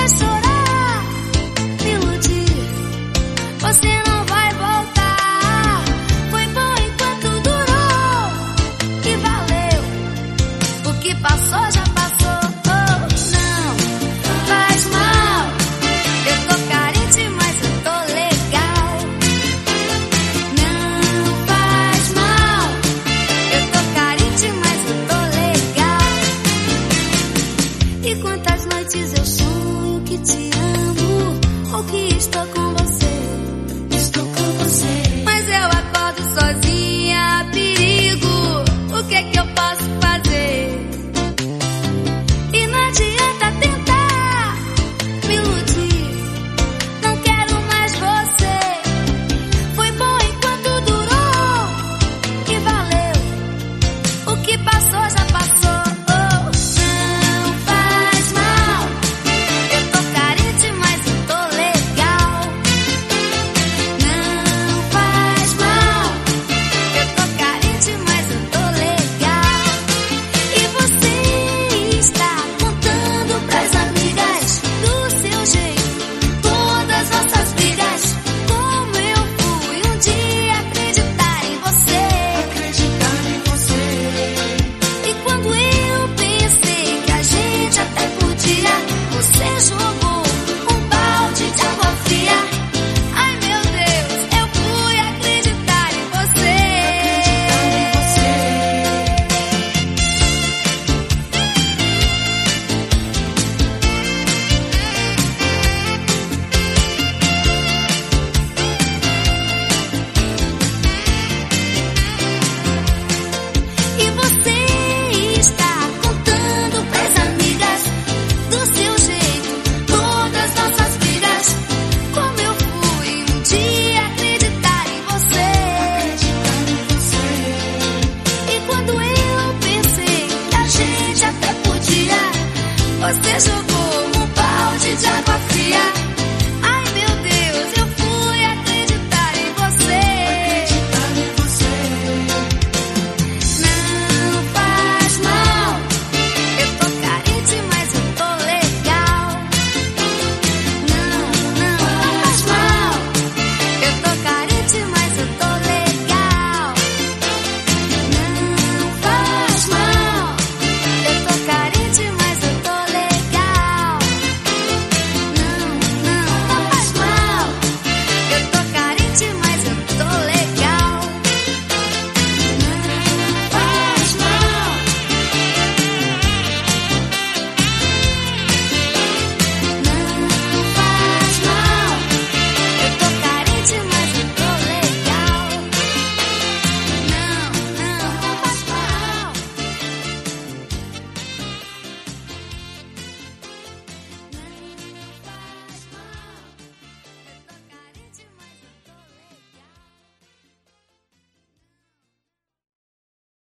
fez chorar, me iludir. Você não vai voltar. Foi bom enquanto durou e valeu. O que passou já passou. Não faz mal. Eu tô carente, mas eu tô legal. Não faz mal. Eu tô carente, mas eu tô legal. E quantas noites eu sonho que te amo, ou que estou com você. Estou com você.